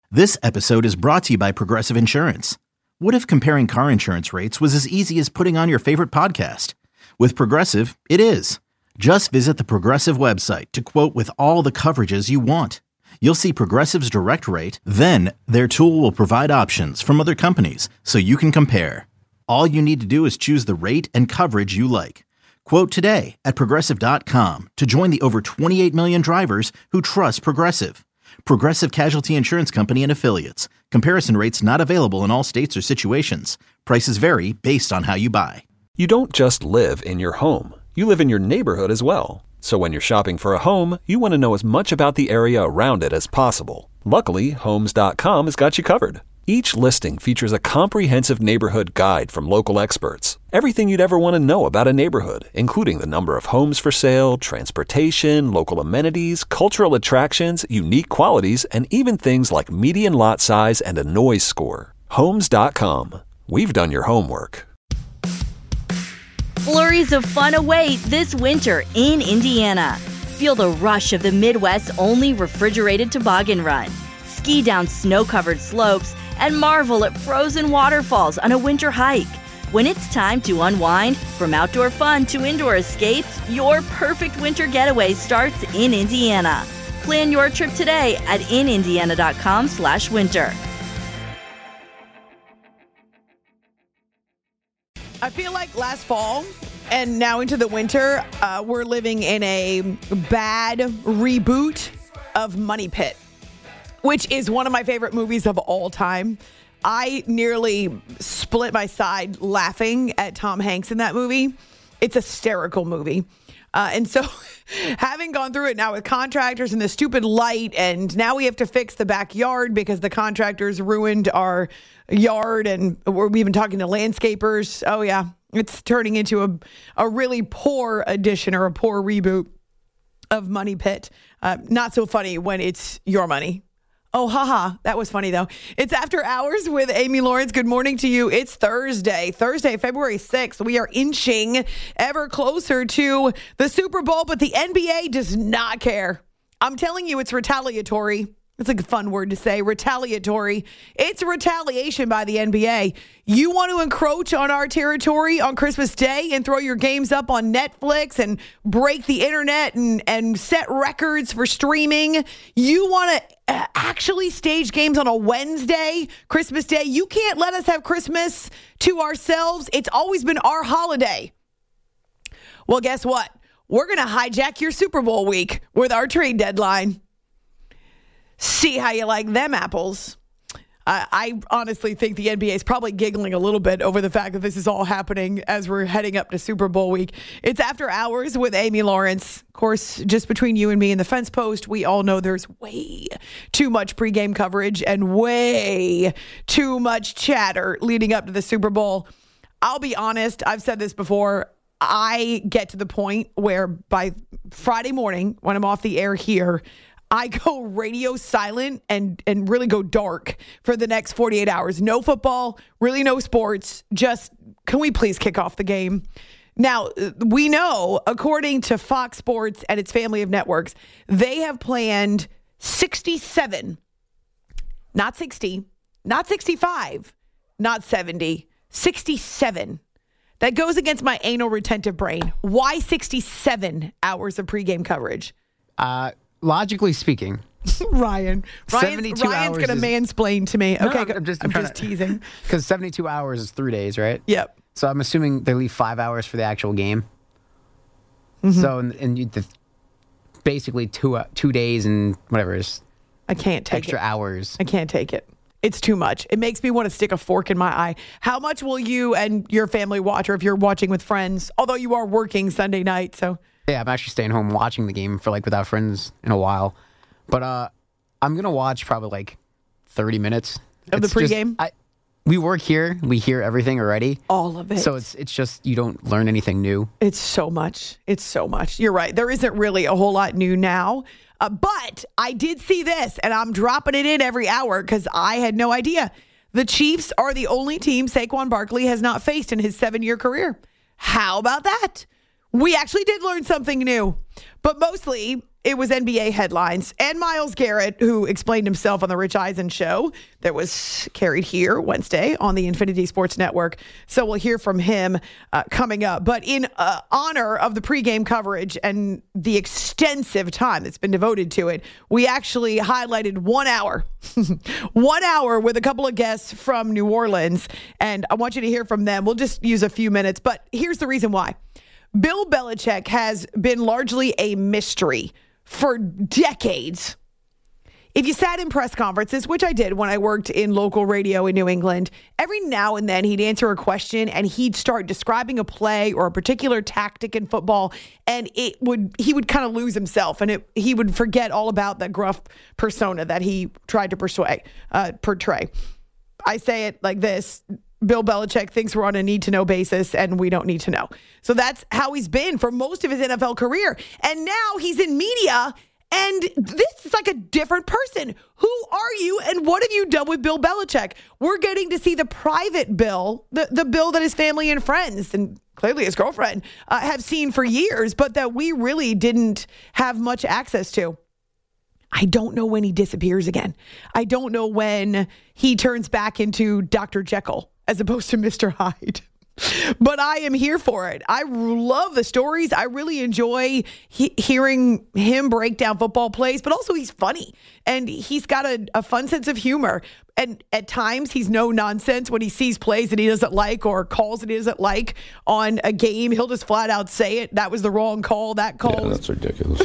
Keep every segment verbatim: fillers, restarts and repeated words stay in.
This episode is brought to you by Progressive Insurance. What if comparing car insurance rates was as easy as putting on your favorite podcast? With Progressive, it is. Just visit the Progressive website to quote with all the coverages you want. You'll see Progressive's direct rate, then their tool will provide options from other companies so you can compare. All you need to do is choose the rate and coverage you like. Quote today at progressive dot com to join the over twenty-eight million drivers who trust Progressive. Progressive Casualty Insurance Company and Affiliates. Comparison rates not available in all states or situations. Prices vary based on how you buy. You don't just live in your home. You live in your neighborhood as well. So when you're shopping for a home, you want to know as much about the area around it as possible. Luckily, Homes dot com has got you covered. Each listing features a comprehensive neighborhood guide from local experts. Everything you'd ever want to know about a neighborhood, including the number of homes for sale, transportation, local amenities, cultural attractions, unique qualities, and even things like median lot size and a noise score. Homes dot com. We've done your homework. Flurries of fun await this winter in Indiana. Feel the rush of the Midwest's only refrigerated toboggan run. Ski down snow-covered slopes and marvel at frozen waterfalls on a winter hike. When it's time to unwind, from outdoor fun to indoor escapes, your perfect winter getaway starts in Indiana. Plan your trip today at in indiana dot com slash winter. I feel like last fall and now into the winter, uh, we're living in a bad reboot of Money Pit, which is one of my favorite movies of all time. I nearly split my side laughing at Tom Hanks in that movie. It's a hysterical movie. Uh, and so having gone through it now with contractors and the stupid light, and now we have to fix the backyard because the contractors ruined our yard, and we're, we've been talking to landscapers. Oh, yeah. It's turning into a, a really poor addition or a poor reboot of Money Pit. Uh, not so funny when it's your money. Oh, haha. That was funny, though. It's After Hours with Amy Lawrence. Good morning to you. It's Thursday, Thursday, February sixth. We are inching ever closer to the Super Bowl, but the N B A does not care. I'm telling you, it's retaliatory. It's like a fun word to say, retaliatory. It's retaliation by the N B A. You want to encroach on our territory on Christmas Day and throw your games up on Netflix and break the internet and, and set records for streaming. You want to actually stage games on a Wednesday, Christmas Day. You can't let us have Christmas to ourselves. It's always been our holiday. Well, guess what? We're going to hijack your Super Bowl week with our trade deadline. See how you like them apples. Uh, I honestly think the N B A is probably giggling a little bit over the fact that this is all happening as we're heading up to Super Bowl week. It's After Hours with Amy Lawrence. Of course, just between you and me and the fence post, we all know there's way too much pregame coverage and way too much chatter leading up to the Super Bowl. I'll be honest, I've said this before. I get to the point where by Friday morning, when I'm off the air here, I go radio silent and, and really go dark for the next forty-eight hours. No football, really no sports. Just, can we please kick off the game? Now, we know, according to Fox Sports and its family of networks, they have planned sixty-seven, not sixty, not sixty-five, not seventy, sixty-seven. That goes against my anal retentive brain. Why sixty-seven hours of pregame coverage? Uh, logically speaking, Ryan, Ryan's, seventy-two Ryan's hours going to is, mansplain to me. No, Okay, I'm, I'm just, I'm I'm just to, teasing. Because seventy-two hours is three days, right? Yep. So I'm assuming they leave five hours for the actual game. Mm-hmm. So and, and you, the, basically two uh, two days and whatever is I can't take extra it. hours. I can't take it. It's too much. It makes me want to stick a fork in my eye. How much will you and your family watch, or if you're watching with friends? Although you are working Sunday night, so Yeah, I'm actually staying home watching the game for like without friends in a while. But uh, I'm gonna watch probably like thirty minutes of it's the just- pregame. I, we work here. We hear everything already. All of it. So it's it's just you don't learn anything new. It's so much. It's so much. You're right. There isn't really a whole lot new now. Uh, but I did see this, and I'm dropping it in every hour because I had no idea. The Chiefs are the only team Saquon Barkley has not faced in his seven-year career. How about that? We actually did learn something new. But mostly, it was N B A headlines and Myles Garrett, who explained himself on the Rich Eisen show that was carried here Wednesday on the Infinity Sports Network. So we'll hear from him uh, coming up. But in uh, honor of the pregame coverage and the extensive time that's been devoted to it, we actually highlighted one hour, one hour with a couple of guests from New Orleans. And I want you to hear from them. We'll just use a few minutes, but here's the reason why. Bill Belichick has been largely a mystery for decades. If you sat in press conferences, which I did when I worked in local radio in New England, every now and then he'd answer a question and he'd start describing a play or a particular tactic in football, and it would he would kind of lose himself, and it, he would forget all about that gruff persona that he tried to persuade, uh, portray. I say it like this. Bill Belichick thinks we're on a need-to-know basis, and we don't need to know. So that's how he's been for most of his N F L career. And now he's in media, and this is like a different person. Who are you, and what have you done with Bill Belichick? We're getting to see the private Bill, the, the Bill that his family and friends, and clearly his girlfriend, uh, have seen for years, but that we really didn't have much access to. I don't know when he disappears again. I don't know when he turns back into Doctor Jekyll as opposed to Mister Hyde. But I am here for it. I love the stories. I really enjoy he- hearing him break down football plays, but also he's funny and he's got a, a fun sense of humor. And at times he's no nonsense when he sees plays that he doesn't like or calls that he doesn't like on a game. He'll just flat out say it. That was the wrong call. That call. Yeah, that's ridiculous.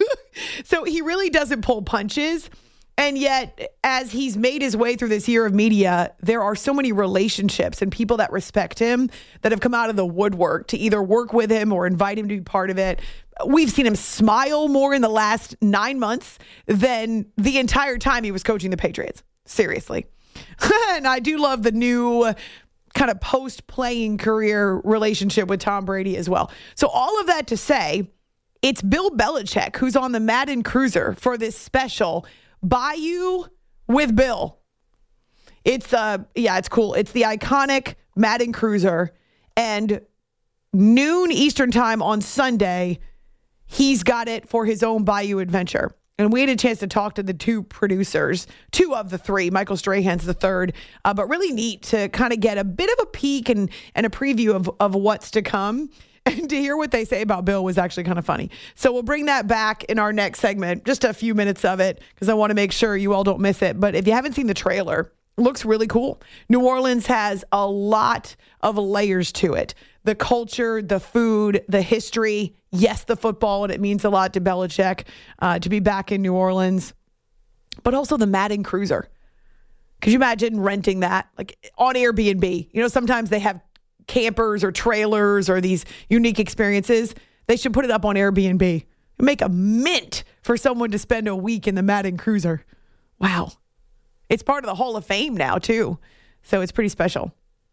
So he really doesn't pull punches. And yet, as he's made his way through this year of media, there are so many relationships and people that respect him that have come out of the woodwork to either work with him or invite him to be part of it. We've seen him smile more in the last nine months than the entire time he was coaching the Patriots. Seriously. And I do love the new kind of post-playing career relationship with Tom Brady as well. So all of that to say, it's Bill Belichick who's on the Madden Cruiser for this special Bayou with Bill. It's uh yeah, it's cool. It's the iconic Madden Cruiser, and noon Eastern time on Sunday, he's got it for his own Bayou adventure. And we had a chance to talk to the two producers, two of the three. Michael Strahan's the third, uh, but really neat to kind of get a bit of a peek and and a preview of of what's to come. And to hear what they say about Bill was actually kind of funny. So we'll bring that back in our next segment, just a few minutes of it, because I want to make sure you all don't miss it. But if you haven't seen the trailer, it looks really cool. New Orleans has a lot of layers to it. The culture, the food, the history, yes, the football, and it means a lot to Belichick uh, to be back in New Orleans. But also the Madden Cruiser. Could you imagine renting that like on Airbnb? You know, sometimes they have campers or trailers or these unique experiences. They should put it up on Airbnb. Make a mint for someone to spend a week in the Madden Cruiser. Wow. It's part of the Hall of Fame now, too. So it's pretty special.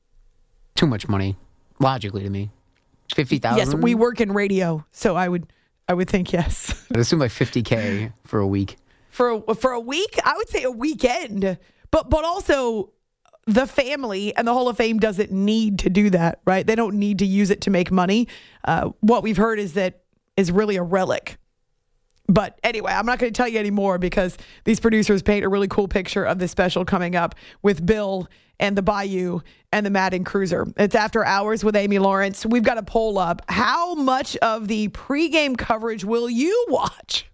Too much money, logically, to me. fifty thousand dollars? Yes, we work in radio, so I would I would think yes. I'd assume like fifty K for a week. For a, for a week? I would say a weekend. But But also, the family and the Hall of Fame doesn't need to do that, right? They don't need to use it to make money. Uh, what we've heard is that is really a relic. But anyway, I'm not going to tell you anymore because these producers paint a really cool picture of this special coming up with Bill and the Bayou and the Madden Cruiser. It's After Hours with Amy Lawrence. We've got a poll up. How much of the pregame coverage will you watch?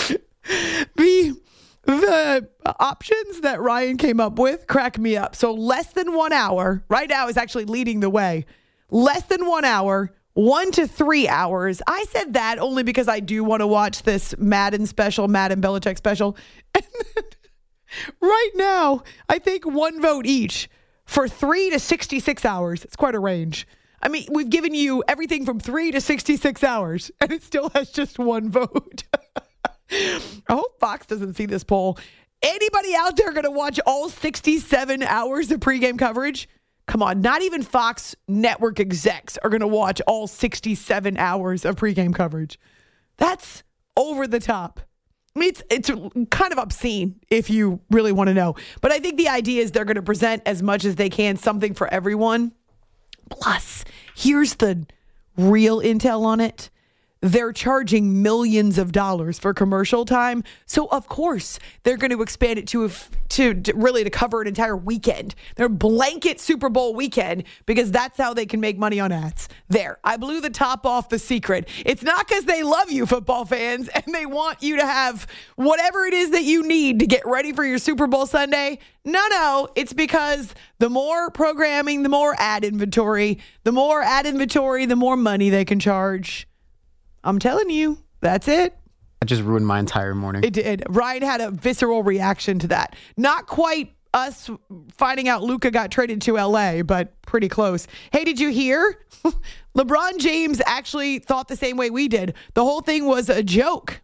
the... The options that Ryan came up with crack me up. So less than one hour, right now is actually leading the way. Less than one hour, one to three hours. I said that only because I do want to watch this Madden special, Madden Belichick special. And then, right now, I think one vote each for three to sixty-six hours. It's quite a range. I mean, we've given you everything from three to sixty-six hours, and it still has just one vote. I hope Fox doesn't see this poll. Anybody out there going to watch all sixty-seven hours of pregame coverage? Come on, not even Fox network execs are going to watch all sixty-seven hours of pregame coverage. That's over the top. I mean, it's, it's kind of obscene if you really want to know. But I think the idea is they're going to present as much as they can, something for everyone. Plus, here's the real intel on it. they're charging millions of dollars for commercial time. So of course they're going to expand it to, to to really to cover an entire weekend. Their blanket Super Bowl weekend, because that's how they can make money on ads. There, I blew the top off the secret. It's not because they love you, football fans, and they want you to have whatever it is that you need to get ready for your Super Bowl Sunday. No, no, it's because the more programming, the more ad inventory, the more ad inventory, the more money they can charge. I'm telling you, that's it. That just ruined my entire morning. It did. Ryan had a visceral reaction to that. Not quite us finding out Luka got traded to L A, but pretty close. Hey, did you hear? LeBron James actually thought the same way we did. The whole thing was a joke.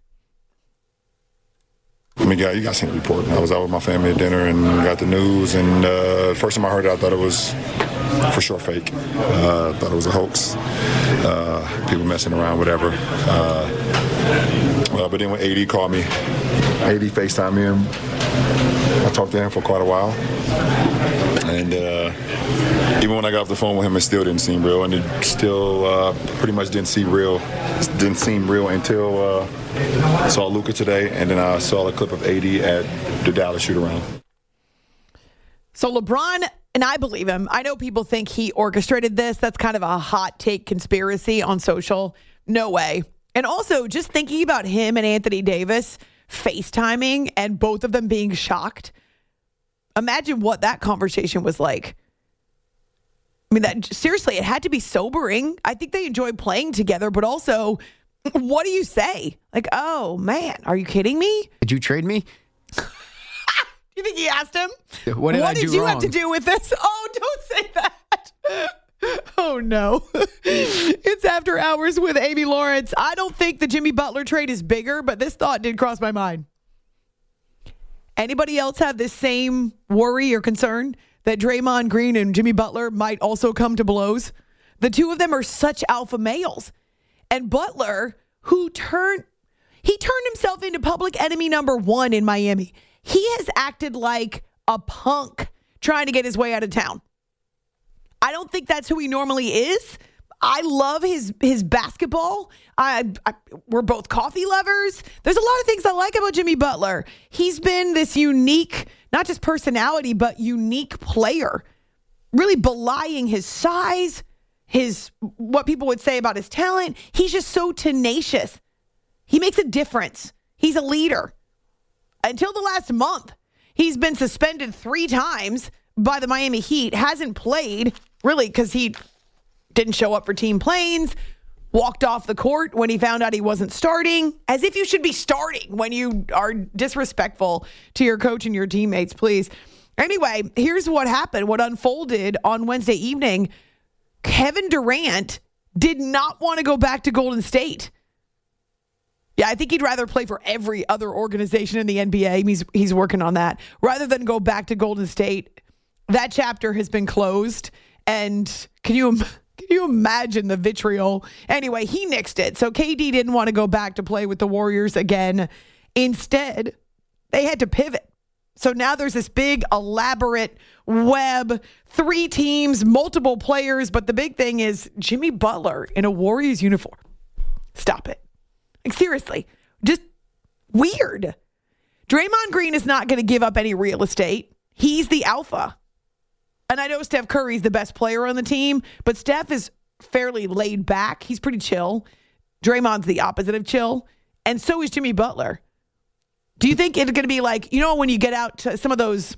I mean, yeah, you guys seen the report. I was out with my family at dinner and got the news. And uh, the first time I heard it, I thought it was for sure fake. Uh, I thought it was a hoax. Uh, people messing around, whatever. Uh, uh, but then when A D called me, A D FaceTimed me, and I talked to him for quite a while. And uh, even when I got off the phone with him, it still didn't seem real. And it still uh, pretty much didn't seem real. It didn't seem real until uh, I saw Luka today, and then I saw a clip of A D at the Dallas shoot-around. So LeBron, and I believe him, I know people think he orchestrated this. That's kind of a hot take conspiracy on social. No way. And also, just thinking about him and Anthony Davis FaceTiming and both of them being shocked. Imagine what that conversation was like. I mean, that seriously, it had to be sobering. I think they enjoyed playing together, but also, what do you say? Like, oh, man, are you kidding me? Did you trade me? You think he asked him? What did what I do did you wrong? have to do with this? Oh, don't say that. Oh, no. It's After Hours with Amy Lawrence. I don't think the Jimmy Butler trade is bigger, but this thought did cross my mind. Anybody else have this same worry or concern that Draymond Green and Jimmy Butler might also come to blows? The two of them are such alpha males. And Butler, who turned, he turned himself into public enemy number one in Miami. He has acted like a punk trying to get his way out of town. I don't think that's who he normally is. I love his his basketball. I, I we're both coffee lovers. There's a lot of things I like about Jimmy Butler. He's been this unique, not just personality, but unique player, really belying his size, his what people would say about his talent. He's just so tenacious. He makes a difference. He's a leader. Until the last month, he's been suspended three times by the Miami Heat. Hasn't played, really, because he didn't show up for team planes, walked off the court when he found out he wasn't starting, as if you should be starting when you are disrespectful to your coach and your teammates, please. Anyway, here's what happened, what unfolded on Wednesday evening. Kevin Durant did not want to go back to Golden State. Yeah, I think he'd rather play for every other organization in the N B A. He's he's working on that rather than go back to Golden State. That chapter has been closed. And can you can you imagine the vitriol? Anyway, he nixed it. So K D didn't want to go back to play with the Warriors again. Instead, they had to pivot. So now there's this big, elaborate web, three teams, multiple players. But the big thing is Jimmy Butler in a Warriors uniform. Stop it. Like, seriously, just weird. Draymond Green is not going to give up any real estate. He's the alpha. And I know Steph Curry's the best player on the team, but Steph is fairly laid back. He's pretty chill. Draymond's the opposite of chill. And so is Jimmy Butler. Do you think it's going to be like, you know, when you get out to some of those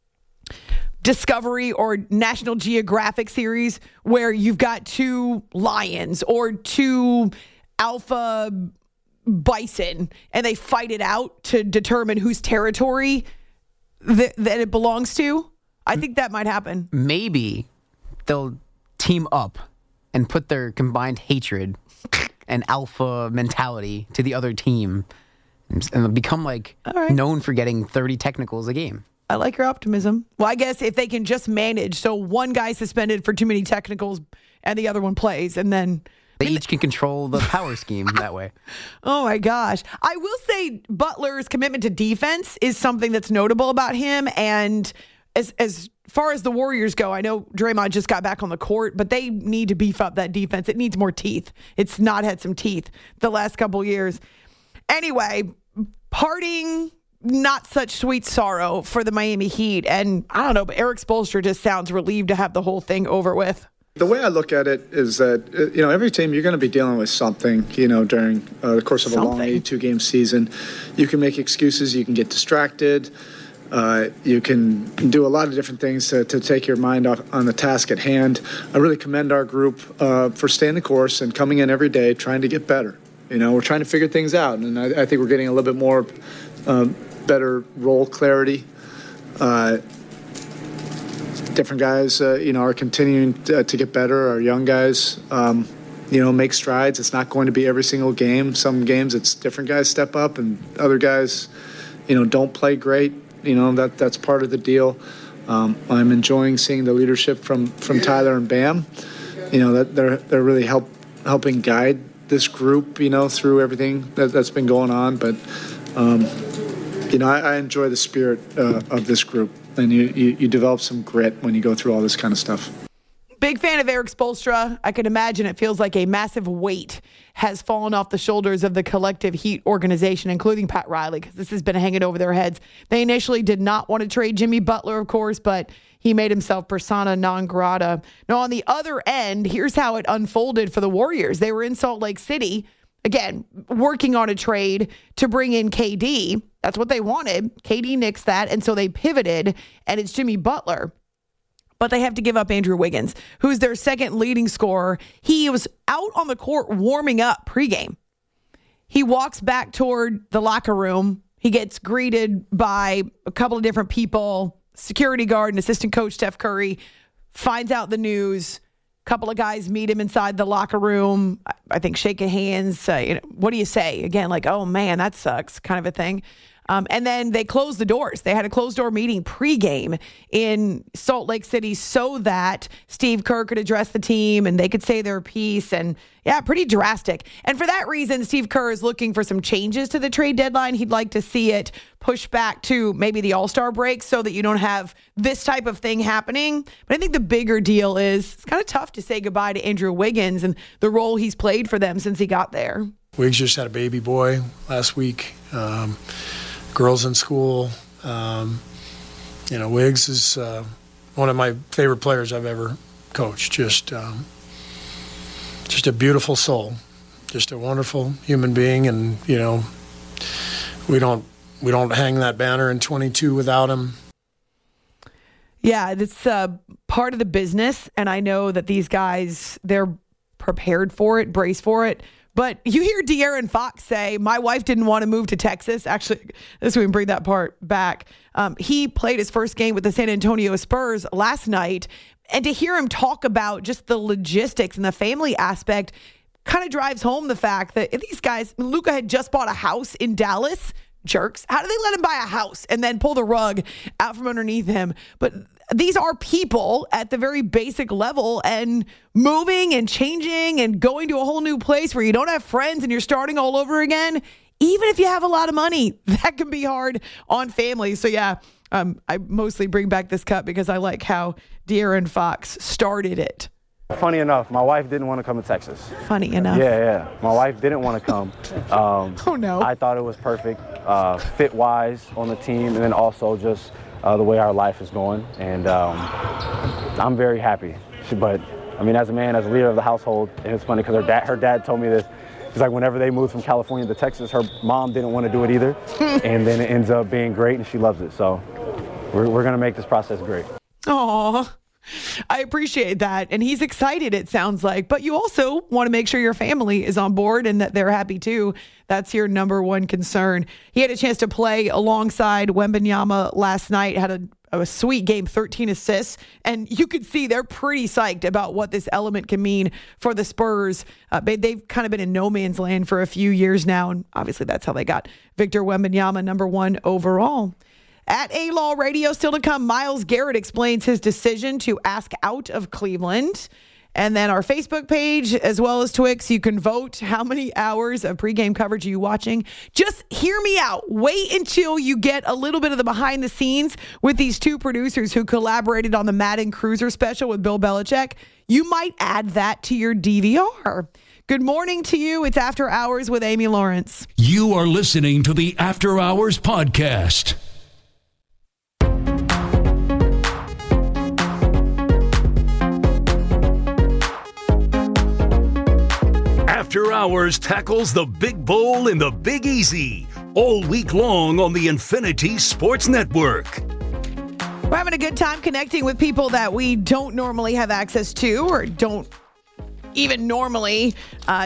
Discovery or National Geographic series where you've got two lions or two alpha bison and they fight it out to determine whose territory th- that it belongs to? I think that might happen. Maybe They'll team up and put their combined hatred and alpha mentality to the other team and they'll become like right. known for getting thirty technicals a game. I like your optimism. Well, I guess if they can just manage, so one guy suspended for too many technicals and the other one plays, and then They each can control the power scheme that way. Oh, my gosh. I will say Butler's commitment to defense is something that's notable about him. And as as far as the Warriors go, I know Draymond just got back on the court, but they need to beef up that defense. It needs more teeth. It's not had some teeth the last couple years. Anyway, parting, not such sweet sorrow for the Miami Heat. And I don't know, but Erik Spoelstra just sounds relieved to have the whole thing over with. The way I look at it is that, you know, every team you're going to be dealing with something, you know, during uh, the course of something. a long eighty-two game season. You can make excuses. You can get distracted. Uh, you can do a lot of different things to, to take your mind off on the task at hand. I really commend our group uh, for staying the course and coming in every day trying to get better. You know, we're trying to figure things out, and I, I think we're getting a little bit more um, better role clarity. Uh, different guys, uh, you know, are continuing to, to get better. Our young guys, um, you know, make strides. It's not going to be every single game. Some games it's different guys step up, and other guys, you know, don't play great. You know, that that's part of the deal. Um, I'm enjoying seeing the leadership from, from Tyler and Bam. You know, that they're they're really help helping guide this group, you know, through everything that, that's been going on. But, um, you know, I, I enjoy the spirit uh, of this group, and you, you you develop some grit when you go through all this kind of stuff. Big fan of Erik Spoelstra. I can imagine it feels like a massive weight has fallen off the shoulders of the collective Heat organization, including Pat Riley, because this has been hanging over their heads. They initially did not want to trade Jimmy Butler, of course, but he made himself persona non grata. Now, on the other end, here's how it unfolded for the Warriors. They were in Salt Lake City, again, working on a trade to bring in K D. That's what they wanted. K D nixed that, and so they pivoted, and it's Jimmy Butler. But they have to give up Andrew Wiggins, who's their second leading scorer. He was out on the court warming up pregame. He walks back toward the locker room. He gets greeted by a couple of different people, security guard and assistant coach Steph Curry, finds out the news. A couple of guys meet him inside the locker room. I think shaking hands. Uh, you know, what do you say? Again, like, oh, man, that sucks kind of a thing. Um, and then they closed the doors. They had a closed-door meeting pregame in Salt Lake City so that Steve Kerr could address the team and they could say their piece. And, yeah, pretty drastic. And for that reason, Steve Kerr is looking for some changes to the trade deadline. He'd like to see it pushed back to maybe the All-Star break so that you don't have this type of thing happening. But I think the bigger deal is it's kind of tough to say goodbye to Andrew Wiggins and the role he's played for them since he got there. Wiggs just had a baby boy last week. Um, girls in school. Um, you know, Wiggs is uh, one of my favorite players I've ever coached. Just, um, just a beautiful soul, just a wonderful human being, and you know, we don't we don't hang that banner in twenty-two without him. Yeah, it's uh, part of the business, and I know that these guys, they're prepared for it, brace for it. But you hear De'Aaron Fox say, my wife didn't want to move to Texas. Actually, this we can bring that part back. Um, he played his first game with the San Antonio Spurs last night. And to hear him talk about just the logistics and the family aspect kind of drives home the fact that these guys, Luka had just bought a house in Dallas. Jerks. How do they let him buy a house and then pull the rug out from underneath him? But these are people at the very basic level, and moving and changing and going to a whole new place where you don't have friends and you're starting all over again. Even if you have a lot of money, that can be hard on families. So yeah, um, I mostly bring back this cut because I like how De'Aaron Fox started it. Funny enough, my wife didn't want to come to Texas. Funny enough. Yeah, yeah. My wife didn't want to come. Um, oh, no. I thought it was perfect, uh, fit-wise on the team, and then also just uh, the way our life is going. And um, I'm very happy. She, but, I mean, as a man, as a leader of the household, and it's funny because her dad, her dad told me this. He's like, whenever they moved from California to Texas, her mom didn't want to do it either. And then it ends up being great, and she loves it. So we're, we're going to make this process great. Aw. I appreciate that. And he's excited, it sounds like. But you also want to make sure your family is on board and that they're happy too. That's your number one concern. He had a chance to play alongside Wembanyama last night, had a, a sweet game, thirteen assists. And you could see they're pretty psyched about what this element can mean for the Spurs. Uh, they've kind of been in no man's land for a few years now. And obviously that's how they got Victor Wembanyama number one overall. At A-Law Radio, still to come, Myles Garrett explains his decision to ask out of Cleveland. And then our Facebook page, as well as Twix, you can vote how many hours of pregame coverage are you watching. Just hear me out. Wait until you get a little bit of the behind the scenes with these two producers who collaborated on the Madden Cruiser special with Bill Belichick. You might add that to your D V R. Good morning to you. It's After Hours with Amy Lawrence. You are listening to the After Hours podcast. After Hours tackles the Big Bowl and the Big Easy all week long on the Infinity Sports Network. We're having a good time connecting with people that we don't normally have access to or don't even normally, uh,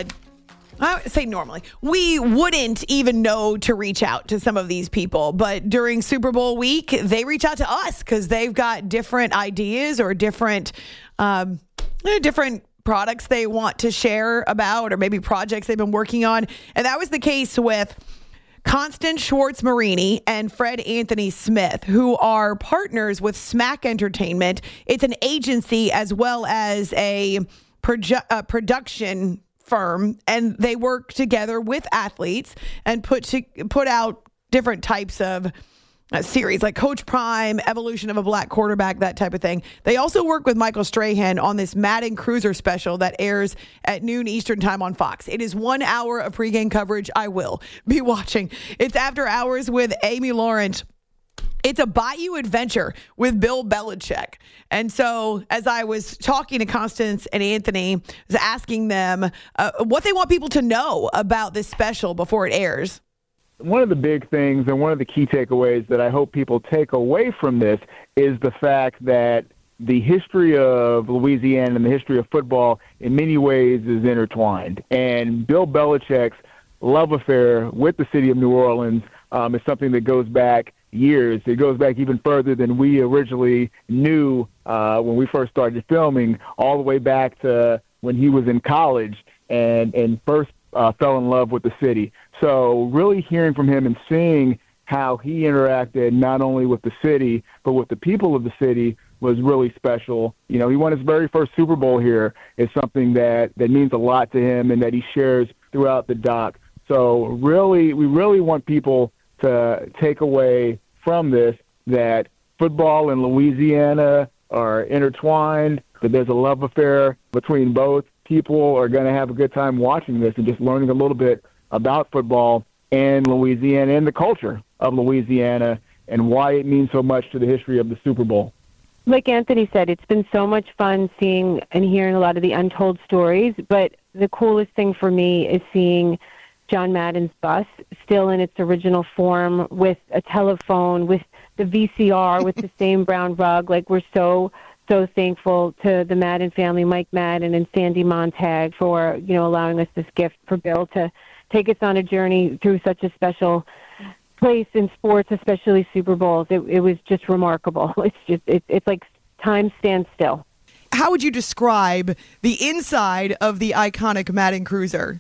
I would say normally, we wouldn't even know to reach out to some of these people. But during Super Bowl week, they reach out to us because they've got different ideas or different, um, different products they want to share about, or maybe projects they've been working on. And that was the case with Constance Schwartz-Marini and Fred Anthony Smith, who are partners with Smack Entertainment. It's an agency as well as a produ- uh, production firm, and they work together with athletes and put to, put out different types of uh, series like Coach Prime, Evolution of a Black Quarterback, that type of thing. They also work with Michael Strahan on this Madden Cruiser special that airs at noon Eastern time on Fox. It is one hour of pregame coverage I will be watching. It's After Hours with Amy Lawrence. It's a Bayou adventure with Bill Belichick. And so as I was talking to Constance and Anthony, I was asking them uh, what they want people to know about this special before it airs. One of the big things and one of the key takeaways that I hope people take away from this is the fact that the history of Louisiana and the history of football in many ways is intertwined. And Bill Belichick's love affair with the city of New Orleans um, is something that goes back years. It goes back even further than we originally knew uh, when we first started filming, all the way back to when he was in college and, and first uh, fell in love with the city. So really hearing from him and seeing how he interacted not only with the city, but with the people of the city was really special. You know, he won his very first Super Bowl here. Is something that, that means a lot to him and that he shares throughout the doc. So really, we really want people to take away from this that football and Louisiana are intertwined, that there's a love affair between both. People are going to have a good time watching this and just learning a little bit about football and Louisiana and the culture of Louisiana and why it means so much to the history of the Super Bowl. Like Anthony said, it's been so much fun seeing and hearing a lot of the untold stories, but the coolest thing for me is seeing John Madden's bus still in its original form with a telephone, with the V C R, with the same brown rug. Like, we're so, so thankful to the Madden family, Mike Madden and Sandy Montag, for, you know, allowing us this gift for Bill to take us on a journey through such a special place in sports, especially Super Bowls. It, it was just remarkable. It's just, it, it's like time stands still. How would you describe the inside of the iconic Madden Cruiser?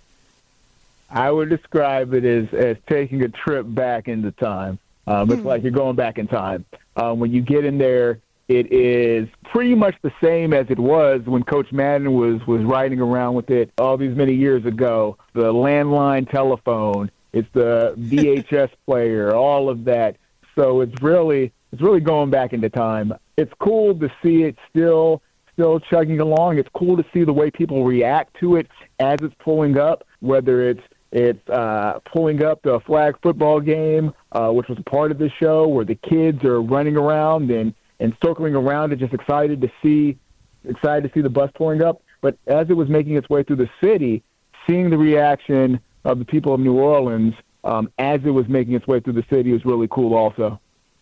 I would describe it as, as taking a trip back into time. Um, it's mm. like you're going back in time. Um, when you get in there, it is pretty much the same as it was when Coach Madden was, was riding around with it all these many years ago. The landline telephone, it's the V H S player, all of that. So it's really it's really going back into time. It's cool to see it still still chugging along. It's cool to see the way people react to it as it's pulling up, whether it's It's uh, pulling up the flag football game, uh, which was a part of the show, where the kids are running around and, and circling around and just excited to see excited to see the bus pulling up. But as it was making its way through the city, seeing the reaction of the people of New Orleans um, as it was making its way through the city was really cool also.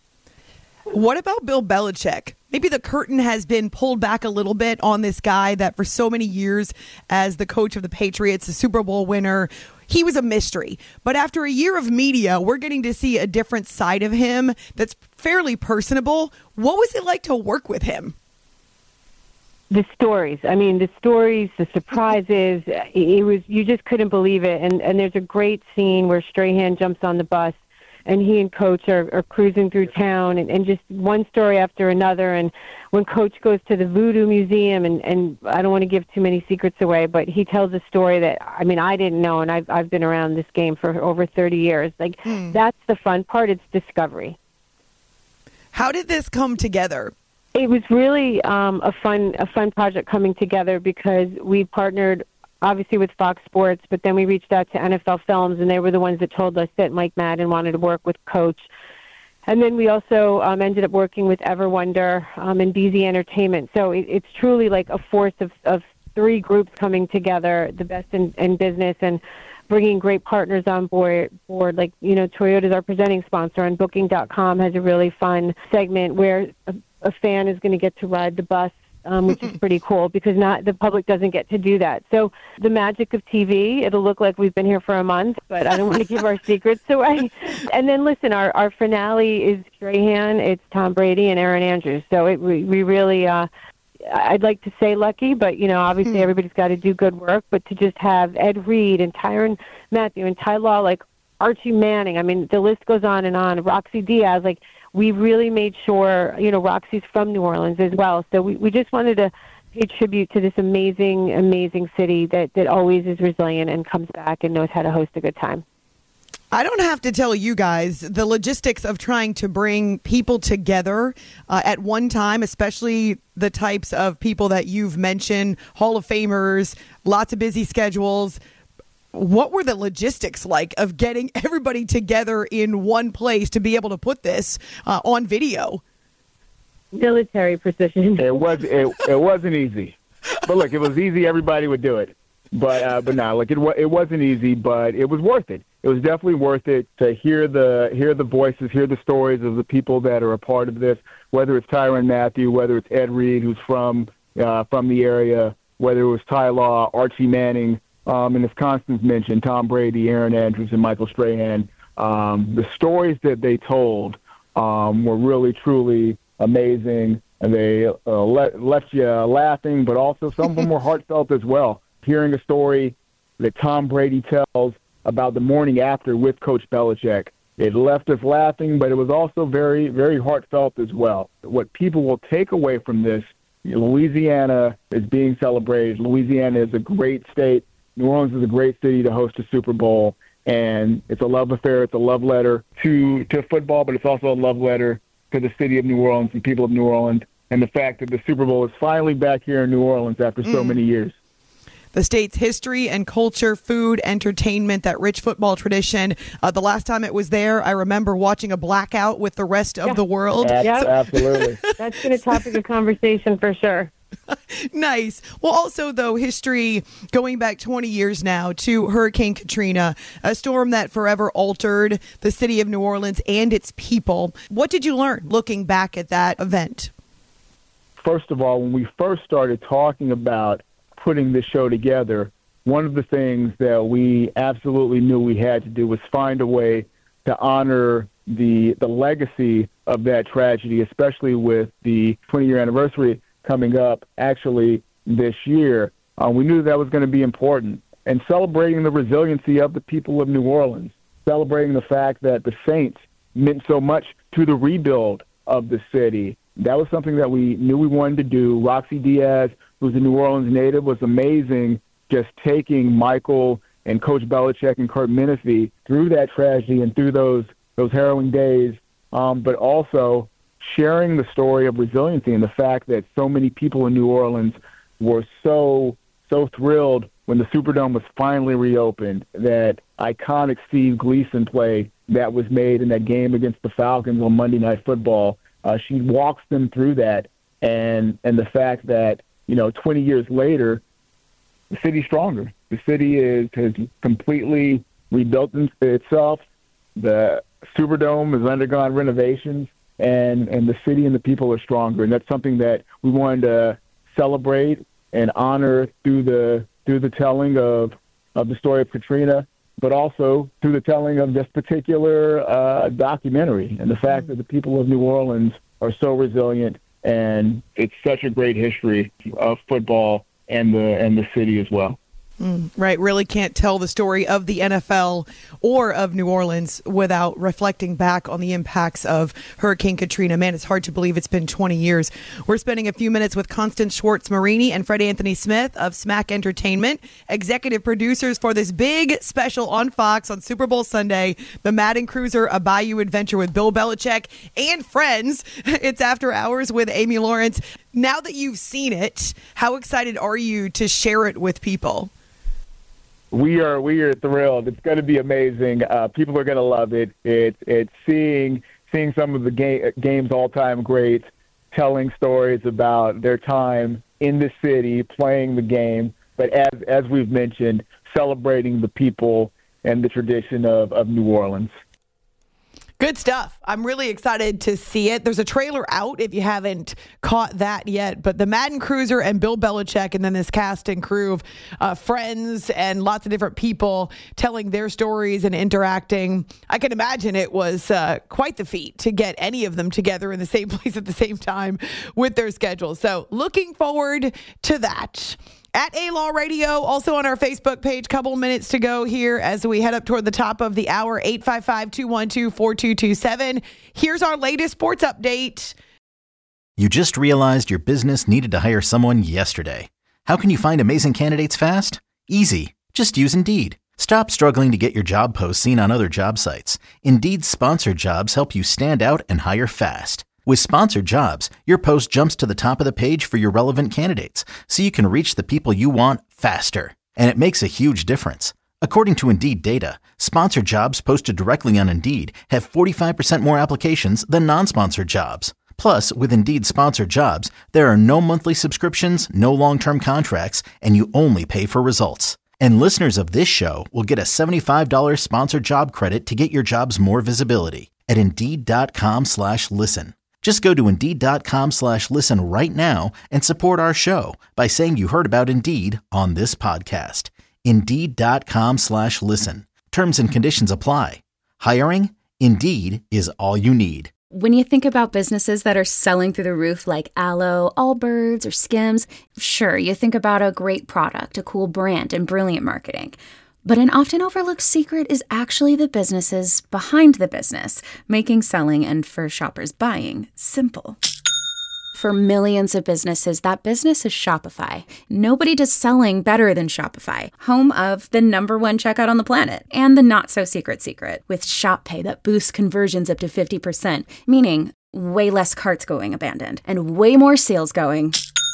What about Bill Belichick? Maybe the curtain has been pulled back a little bit on this guy that for so many years as the coach of the Patriots, the Super Bowl winner, he was a mystery. But after a year of media, we're getting to see a different side of him that's fairly personable. What was it like to work with him? The stories. I mean, the stories, the surprises, it was, you just couldn't believe it. And, and there's a great scene where Strahan jumps on the bus and he and Coach are, are cruising through town, and, and just one story after another. And when Coach goes to the Voodoo Museum, and, and I don't want to give too many secrets away, but he tells a story that, I mean, I didn't know, and I've, I've been around this game for over thirty years. Like, hmm. that's the fun part. It's discovery. How did this come together? It was really um, a fun a fun project coming together because we partnered, obviously, with Fox Sports, but then we reached out to N F L Films, and they were the ones that told us that Mike Madden wanted to work with Coach. And then we also um, ended up working with Everwonder um, and B Z Entertainment. So it, it's truly like a force of, of three groups coming together, the best in, in business, and bringing great partners on board, board. Like, you know, Toyota's our presenting sponsor, and Booking dot com has a really fun segment where a, a fan is going to get to ride the bus, um, which is pretty cool because not the public doesn't get to do that. So the magic of T V, it'll look like we've been here for a month, but I don't want to give our secrets away. And then, listen, our, our finale is Strahan, it's Tom Brady, and Aaron Andrews. So it, we, we really... Uh, I'd like to say lucky, but, you know, obviously everybody's got to do good work. But to just have Ed Reed and Tyrann Mathieu and Ty Law, like Archie Manning, I mean, the list goes on and on. Roxy Diaz, like, we really made sure, you know, Roxy's from New Orleans as well. So we, we just wanted to pay tribute to this amazing, amazing city that, that always is resilient and comes back and knows how to host a good time. I don't have to tell you guys the logistics of trying to bring people together uh, at one time, especially the types of people that you've mentioned, Hall of Famers, lots of busy schedules. What were the logistics like of getting everybody together in one place to be able to put this uh, on video? Military precision. It was it, it wasn't easy, but look, it was easy. Everybody would do it, but uh, but no, like it it wasn't easy, but it was worth it. It was definitely worth it to hear the hear the voices, hear the stories of the people that are a part of this. Whether it's Tyrann Mathieu, whether it's Ed Reed, who's from uh, from the area, whether it was Ty Law, Archie Manning, um, and as Constance mentioned, Tom Brady, Aaron Andrews, and Michael Strahan. Um, the stories that they told um, were really truly amazing, and they uh, let, left you laughing, but also some of them were heartfelt as well. Hearing a story that Tom Brady tells about the morning after with Coach Belichick, it left us laughing, but it was also very, very heartfelt as well. What people will take away from this, Louisiana is being celebrated. Louisiana is a great state. New Orleans is a great city to host a Super Bowl, and it's a love affair. It's a love letter to, to football, but it's also a love letter to the city of New Orleans and people of New Orleans, and the fact that the Super Bowl is finally back here in New Orleans after so mm. many years. The state's history and culture, food, entertainment, that rich football tradition. Uh, the last time it was there, I remember watching a blackout with the rest of yeah. the world. Ab- yep. Absolutely. That's been a topic of conversation for sure. Nice. Well, also, though, history going back twenty years now to Hurricane Katrina, a storm that forever altered the city of New Orleans and its people. What did you learn looking back at that event? First of all, when we first started talking about putting this show together, one of the things that we absolutely knew we had to do was find a way to honor the the legacy of that tragedy, especially with the twenty-year anniversary coming up actually this year. Uh, we knew that was going to be important. And celebrating the resiliency of the people of New Orleans, celebrating the fact that the Saints meant so much to the rebuild of the city. That was something that we knew we wanted to do. Roxy Diaz, who's a New Orleans native, was amazing just taking Michael and Coach Belichick and Kurt Menefee through that tragedy and through those those harrowing days, um, but also sharing the story of resiliency and the fact that so many people in New Orleans were so, so thrilled when the Superdome was finally reopened, that iconic Steve Gleason play that was made in that game against the Falcons on Monday Night Football. Uh, she walks them through that, and and the fact that, you know, twenty years later, the city's stronger. The city is has completely rebuilt itself. The Superdome has undergone renovations, and, and the city and the people are stronger. And that's something that we wanted to celebrate and honor through the through the telling of, of the story of Katrina, but also through the telling of this particular uh, documentary and the fact that the people of New Orleans are so resilient, and it's such a great history of football and the and the city as well. Mm, right. Really can't tell the story of the N F L or of New Orleans without reflecting back on the impacts of Hurricane Katrina. Man, it's hard to believe it's been twenty years. We're spending a few minutes with Constance Schwartz-Marini and Fred Anthony Smith of Smack Entertainment, executive producers for this big special on Fox on Super Bowl Sunday, the Madden Cruiser, a Bayou Adventure with Bill Belichick and friends. It's After Hours with Amy Lawrence. Now that you've seen it, how excited are you to share it with people? We are we are thrilled. It's going to be amazing. Uh, people are going to love it. It's it's seeing seeing some of the game, game's all-time greats telling stories about their time in the city playing the game, but as as we've mentioned, celebrating the people and the tradition of, of New Orleans. Good stuff. I'm really excited to see it. There's a trailer out if you haven't caught that yet. But the Madden Cruiser and Bill Belichick and then this cast and crew of uh, friends and lots of different people telling their stories and interacting. I can imagine it was uh, quite the feat to get any of them together in the same place at the same time with their schedules. So looking forward to that. At A-Law Radio, also on our Facebook page. Couple minutes to go here as we head up toward the top of the hour. eight five five, two one two, four two two seven. Here's our latest sports update. You just realized your business needed to hire someone yesterday. How can you find amazing candidates fast? Easy. Just use Indeed. Stop struggling to get your job posts seen on other job sites. Indeed's sponsored jobs help you stand out and hire fast. With sponsored jobs, your post jumps to the top of the page for your relevant candidates, so you can reach the people you want faster. And it makes a huge difference. According to Indeed data, sponsored jobs posted directly on Indeed have forty-five percent more applications than non-sponsored jobs. Plus, with Indeed sponsored jobs, there are no monthly subscriptions, no long-term contracts, and you only pay for results. And listeners of this show will get a seventy-five dollars sponsored job credit to get your jobs more visibility at Indeed.com slash listen. Just go to Indeed.com slash listen right now and support our show by saying you heard about Indeed on this podcast. Indeed.com slash listen. Terms and conditions apply. Hiring? Indeed is all you need. When you think about businesses that are selling through the roof like Aloe, Allbirds, or Skims, sure, you think about a great product, a cool brand, and brilliant marketing. But an often overlooked secret is actually the businesses behind the business, making selling and for shoppers buying simple. For millions of businesses, that business is Shopify. Nobody does selling better than Shopify, home of the number one checkout on the planet and the not-so-secret secret with Shop Pay that boosts conversions up to fifty percent, meaning way less carts going abandoned and way more sales going.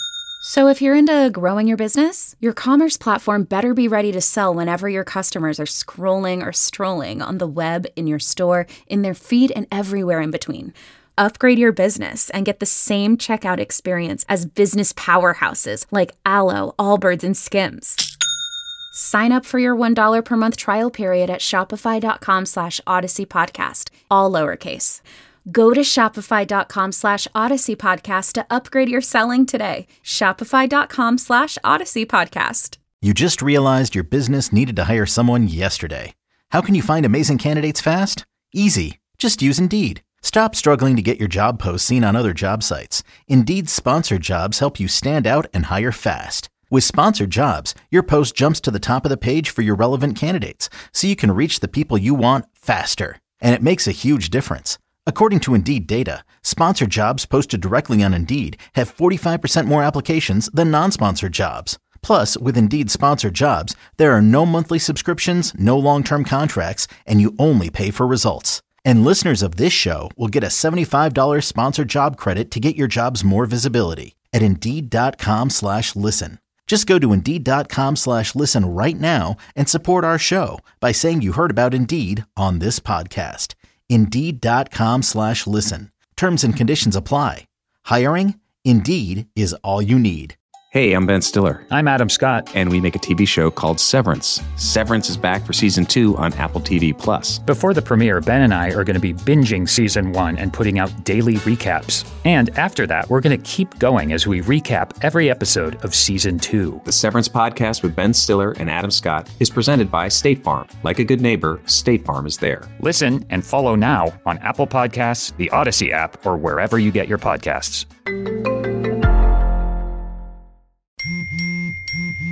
So if you're into growing your business, your commerce platform better be ready to sell whenever your customers are scrolling or strolling on the web, in your store, in their feed, and everywhere in between. Upgrade your business and get the same checkout experience as business powerhouses like Aloe, Allbirds, and Skims. Sign up for your one dollar per month trial period at shopify.com slash Odyssey Podcast, all lowercase. Go to shopify.com slash Odyssey Podcast to upgrade your selling today. Shopify.com slash Odyssey Podcast. You just realized your business needed to hire someone yesterday. How can you find amazing candidates fast? Easy. Just use Indeed. Stop struggling to get your job posts seen on other job sites. Indeed's sponsored jobs help you stand out and hire fast. With sponsored jobs, your post jumps to the top of the page for your relevant candidates, so you can reach the people you want faster. And it makes a huge difference. According to Indeed data, sponsored jobs posted directly on Indeed have forty-five percent more applications than non-sponsored jobs. Plus, with Indeed sponsored jobs, there are no monthly subscriptions, no long-term contracts, and you only pay for results. And listeners of this show will get a seventy-five dollars sponsored job credit to get your jobs more visibility at Indeed.com slash listen. Just go to Indeed.com slash listen right now and support our show by saying you heard about Indeed on this podcast. Indeed.com slash listen. Terms and conditions apply. Hiring? Indeed is all you need. Hey, I'm Ben Stiller. I'm Adam Scott. And we make a T V show called Severance. Severance is back for season two on Apple T V Plus. Before the premiere, Ben and I are going to be binging season one and putting out daily recaps. And after that, we're going to keep going as we recap every episode of season two. The Severance podcast with Ben Stiller and Adam Scott is presented by State Farm. Like a good neighbor, State Farm is there. Listen and follow now on Apple Podcasts, the Odyssey app, or wherever you get your podcasts.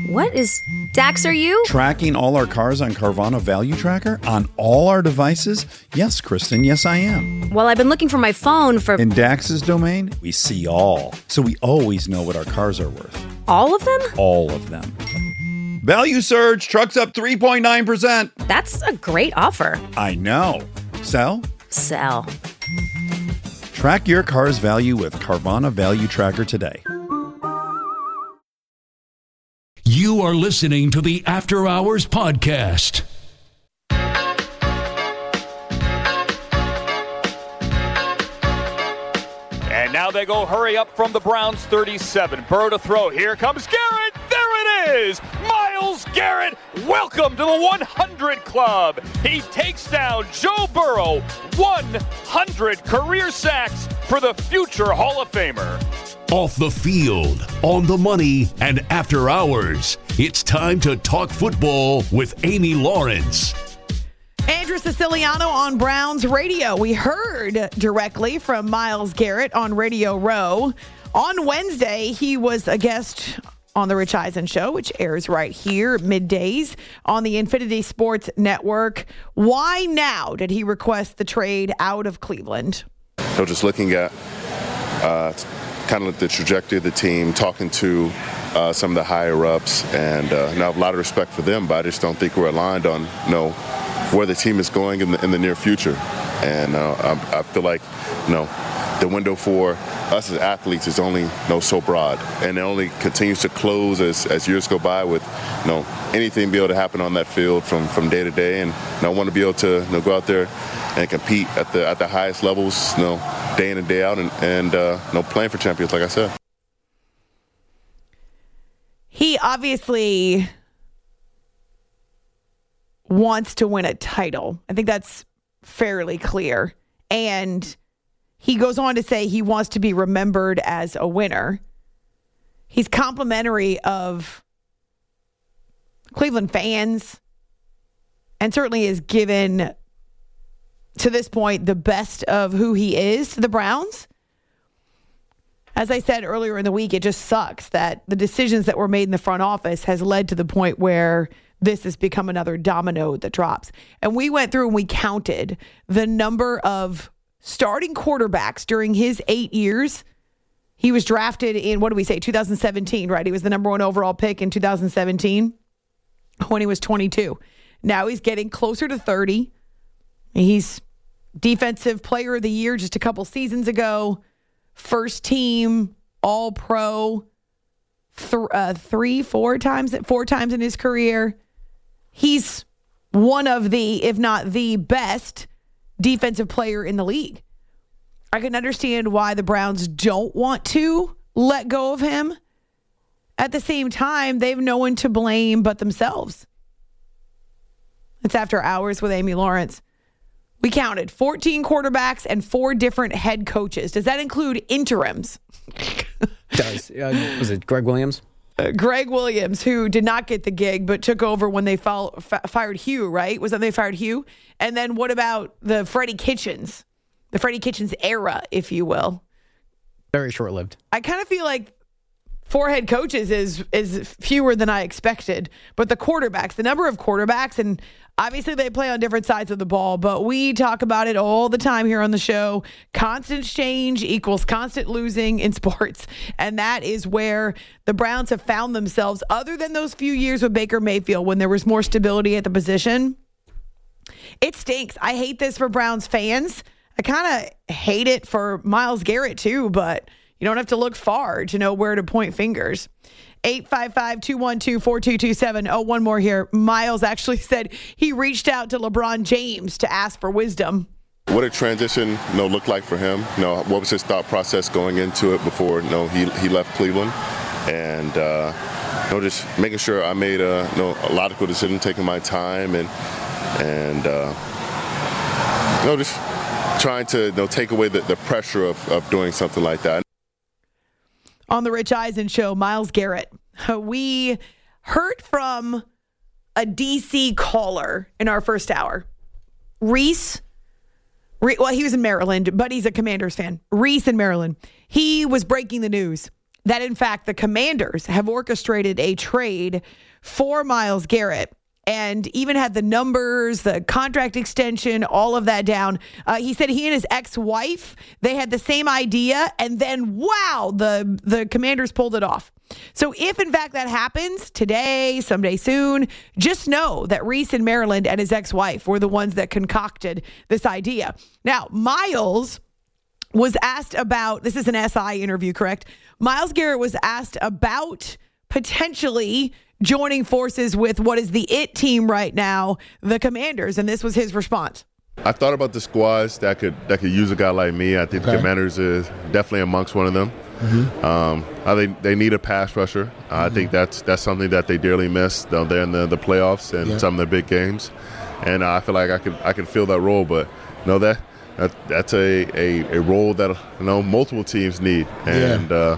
What is Dax, are you? Tracking all our cars on Carvana Value Tracker on all our devices? Yes, Kristen, yes, I am. Well, I've been looking for my phone for... In Dax's domain, we see all. So we always know what our cars are worth. All of them? All of them. Value surge, trucks up three point nine percent. That's a great offer. I know. Sell? Sell. Track your car's value with Carvana Value Tracker today. You are listening to the After Hours Podcast. And now they go hurry up from the Browns thirty-seven. Burrow to throw. Here comes Garrett. There it is. Myles Garrett. Welcome to the one hundred Club. He takes down Joe Burrow. one hundred career sacks for the future Hall of Famer. Off the field, on the money, and after hours, it's time to talk football with Amy Lawrence. Andrew Siciliano on Browns Radio. We heard directly from Myles Garrett on Radio Row. On Wednesday, he was a guest on the Rich Eisen Show, which airs right here middays on the Infinity Sports Network. Why now did he request the trade out of Cleveland? So just looking at uh, kind of the trajectory of the team, talking to uh, some of the higher ups, and uh, you know, I have a lot of respect for them, but I just don't think we're aligned on you know where the team is going in the in the near future. And uh, I, I feel like you know the window for us as athletes is only you know, so broad, and it only continues to close as, as years go by with you know anything be able to happen on that field from, from day to day. And you know, I want to be able to you know, go out there and compete at the at the highest levels, you know, day in and day out, and and uh, you know, playing for champions, like I said. He obviously wants to win a title. I think that's fairly clear. And he goes on to say he wants to be remembered as a winner. He's complimentary of Cleveland fans and certainly has given, to this point, the best of who he is to the Browns. As I said earlier in the week, it just sucks that the decisions that were made in the front office has led to the point where this has become another domino that drops. And we went through and we counted the number of starting quarterbacks during his eight years. He was drafted in, what do we say, two thousand seventeen, right? He was the number one overall pick in two thousand seventeen when he was twenty-two. Now he's getting closer to thirty. He's defensive player of the year just a couple seasons ago. First team, all pro, th- uh, three, four times, four times in his career. He's one of the, if not the best defensive player in the league. I can understand why the Browns don't want to let go of him. At the same time, they have no one to blame but themselves. It's After Hours with Amy Lawrence. We counted fourteen quarterbacks and four different head coaches. Does that include interims? Does. Uh, was it Greg Williams? Uh, Greg Williams, who did not get the gig, but took over when they fol- f- fired Hugh, right? Was that they fired Hugh? And then what about the Freddie Kitchens? The Freddie Kitchens era, if you will. Very short-lived. I kind of feel like four head coaches is is fewer than I expected. But the quarterbacks, the number of quarterbacks, and obviously they play on different sides of the ball, but we talk about it all the time here on the show. Constant change equals constant losing in sports. And that is where the Browns have found themselves, other than those few years with Baker Mayfield when there was more stability at the position. It stinks. I hate this for Browns fans. I kind of hate it for Myles Garrett too, but you don't have to look far to know where to point fingers. eight five five, two one two, four two two seven. Oh, one more here. Myles actually said he reached out to LeBron James to ask for wisdom. What did transition you know, look like for him? You know, what was his thought process going into it before you know, he, he left Cleveland? And uh, you know, just making sure I made a, you know, a logical decision, taking my time, and, and uh, you know, just trying to you know, take away the, the pressure of, of doing something like that. On the Rich Eisen Show, Myles Garrett. We heard from a D C caller in our first hour. Reese, Re- well, he was in Maryland, but he's a Commanders fan. Reese in Maryland. He was breaking the news that, in fact, the Commanders have orchestrated a trade for Myles Garrett and even had the numbers, the contract extension, all of that down. Uh, he said he and his ex-wife, they had the same idea, and then, wow, the, the Commanders pulled it off. So if, in fact, that happens today, someday soon, just know that Reese in Maryland and his ex-wife were the ones that concocted this idea. Now, Myles was asked about, this is an S I interview, correct? Myles Garrett was asked about potentially joining forces with what is the it team right now, the Commanders, and this was his response. I thought about the squads that could that could use a guy like me. I think Okay. the Commanders is definitely amongst one of them. Mm-hmm. Um, I think they need a pass rusher. Mm-hmm. I think that's that's something that they dearly miss down there in the, the playoffs and Yeah. some of the big games. And uh, I feel like I could I could fill that role, but you know that. That, that's a, a, a role that you know multiple teams need, and uh,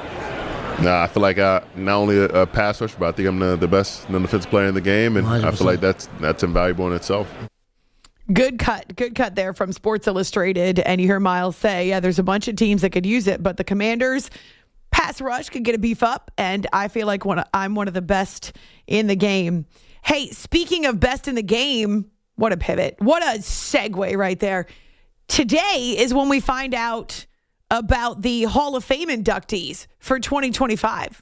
nah, I feel like I not only a, a pass rusher, but I think I'm the, the best non-defensive player in the game, and one hundred percent. I feel like that's that's invaluable in itself. Good cut. Good cut there from Sports Illustrated. And you hear Myles say, yeah, there's a bunch of teams that could use it, but the Commanders pass rush could get a beef up, and I feel like one, I'm one of the best in the game. Hey, speaking of best in the game, what a pivot. What a segue right there. Today is when we find out about the Hall of Fame inductees for twenty twenty-five.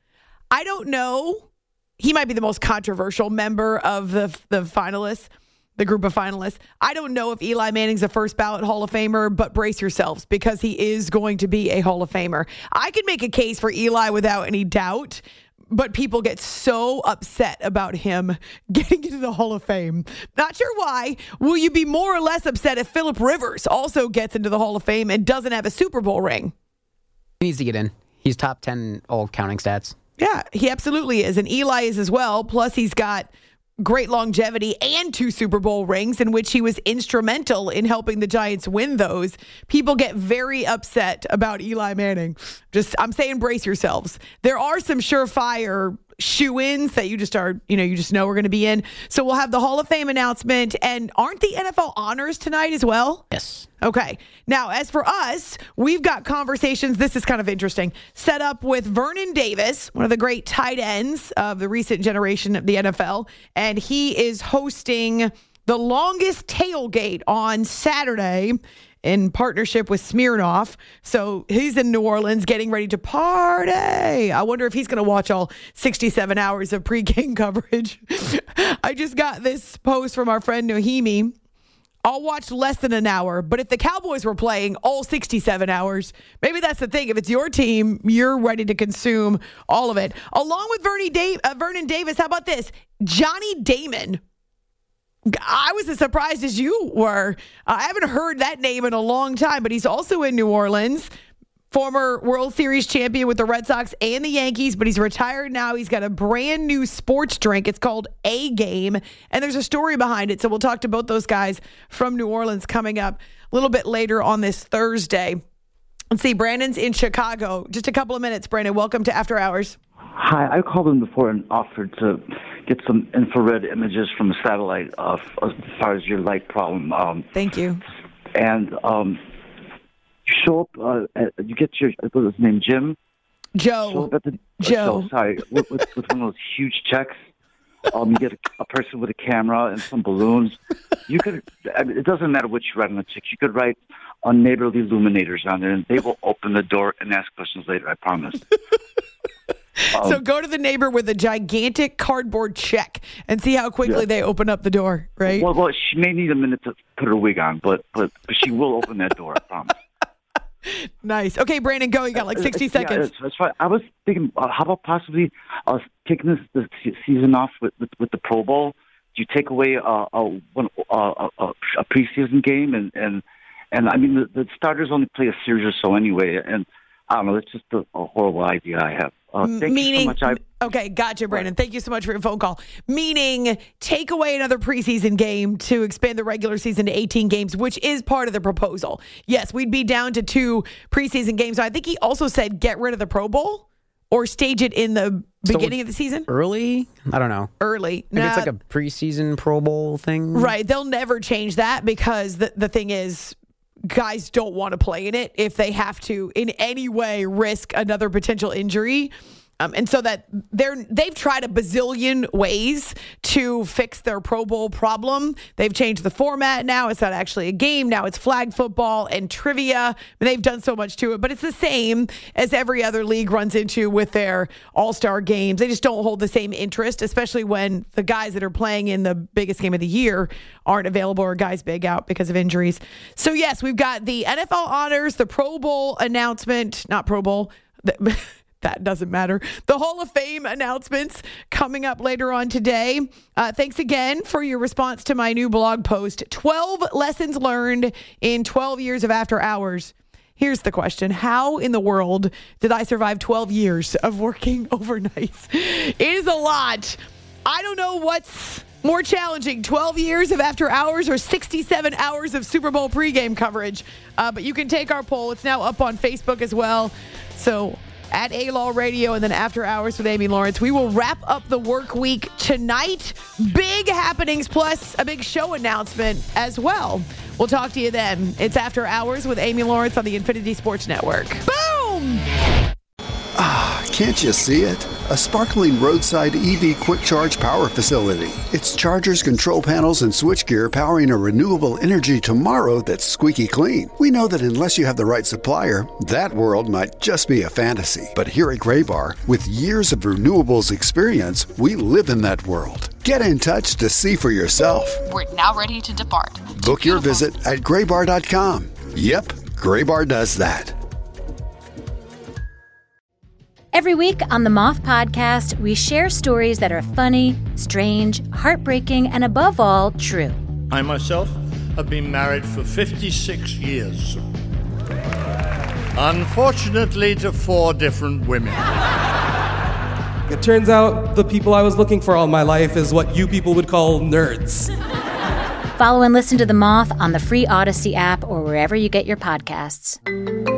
I don't know. He might be the most controversial member of the, the finalists, the group of finalists. I don't know if Eli Manning's a first ballot Hall of Famer, but brace yourselves because he is going to be a Hall of Famer. I could make a case for Eli without any doubt, but people get so upset about him getting into the Hall of Fame. Not sure why. Will you be more or less upset if Phillip Rivers also gets into the Hall of Fame and doesn't have a Super Bowl ring? He needs to get in. He's top ten all counting stats. Yeah, he absolutely is. And Eli is as well. Plus, he's got great longevity and two Super Bowl rings in which he was instrumental in helping the Giants win those. People get very upset about Eli Manning. Just, I'm saying brace yourselves. There are some surefire shoe-ins that you just are, you know, you just know we're going to be in. So we'll have the Hall of Fame announcement. And aren't the N F L honors tonight as well? Yes. Okay. Now, as for us, we've got conversations. This is kind of interesting. Set up with Vernon Davis, one of the great tight ends of the recent generation of the N F L. And he is hosting the longest tailgate on Saturday in partnership with Smirnoff. So he's in New Orleans getting ready to party. I wonder if he's going to watch all sixty-seven hours of pregame coverage. I just got this post from our friend Nohemi. I'll watch less than an hour, but if the Cowboys were playing all sixty-seven hours, maybe that's the thing. If it's your team, you're ready to consume all of it. Along with Vernon, Dave, uh, Vernon Davis, how about this? Johnny Damon. I was as surprised as you were. Uh, I haven't heard that name in a long time, but he's also in New Orleans. Former World Series champion with the Red Sox and the Yankees, but he's retired now. He's got a brand new sports drink. It's called A Game, and there's a story behind it. So we'll talk to both those guys from New Orleans coming up a little bit later on this Thursday. Let's see, Brandon's in Chicago. Just a couple of minutes, Brandon. Welcome to After Hours. Hi, I called in before and offered to get some infrared images from the satellite uh, as far as your light problem. Um, Thank you. And um, you show up, uh, at, you get your, what was his name, Jim? Joe. Show up at the, uh, Joe. Joe, sorry, with, with, with one of those huge checks. Um, you get a, a person with a camera and some balloons. You could, I mean, it doesn't matter what you write on the check. You could write on neighborly illuminators on there, and they will open the door and ask questions later, I promise. Um, so go to the neighbor with a gigantic cardboard check and see how quickly Yeah. they open up the door, right? Well, well, she may need a minute to put her wig on, but but, but she will open that door, I promise. Nice. Okay, Brandon, go. You got like sixty Uh, seconds. Yeah, that's, that's right. I was thinking, uh, how about possibly uh, taking this, this se- season off with, with, with the Pro Bowl? Do you take away uh, a, one, uh, a, a preseason game? And, and, and I mean, the, the starters only play a series or so anyway. And I don't know, it's just a, a horrible idea I have. Uh, thank Meaning, you so much. I, okay, gotcha, Brandon. Thank you so much for your phone call. Meaning, take away another preseason game to expand the regular season to eighteen games, which is part of the proposal. Yes, we'd be down to two preseason games. I think he also said get rid of the Pro Bowl or stage it in the beginning So of the season. Early? I don't know. Early. Maybe Nah, it's like a preseason Pro Bowl thing. right. They'll never change that because the, the thing is, guys don't want to play in it if they have to in any way risk another potential injury. Um, and so that they're, they've tried a bazillion ways to fix their Pro Bowl problem. They've changed the format now. It's not actually a game. Now it's flag football and trivia. I mean, they've done so much to it, but it's the same as every other league runs into with their all-star games. They just don't hold the same interest, especially when the guys that are playing in the biggest game of the year aren't available or guys big out because of injuries. So, yes, we've got the N F L honors, the Pro Bowl announcement, not Pro Bowl, the that doesn't matter. The Hall of Fame announcements coming up later on today. Uh, thanks again for your response to my new blog post, twelve lessons learned in twelve years of After Hours. Here's the question. How in the world did I survive twelve years of working overnights? It is a lot. I don't know what's more challenging, twelve years of After Hours or sixty-seven hours of Super Bowl pregame coverage. Uh, but you can take our poll. It's now up on Facebook as well. So at A-Law Radio and then After Hours with Amy Lawrence. We will wrap up the work week tonight. Big happenings plus a big show announcement as well. We'll talk to you then. It's After Hours with Amy Lawrence on the Infinity Sports Network. Boom! Ah, can't you see it? A sparkling roadside E V quick charge power facility. It's chargers, control panels, and switchgear powering a renewable energy tomorrow that's squeaky clean. We know that unless you have the right supplier, that world might just be a fantasy. But here at Graybar, with years of renewables experience, we live in that world. Get in touch to see for yourself. We're now ready to depart. Book your visit at graybar dot com. Yep, Graybar does that. Every week on the Moth Podcast, we share stories that are funny, strange, heartbreaking, and above all, true. I myself have been married for fifty-six years. Unfortunately, to four different women. It turns out the people I was looking for all my life is what you people would call nerds. Follow and listen to The Moth on the free Odyssey app or wherever you get your podcasts.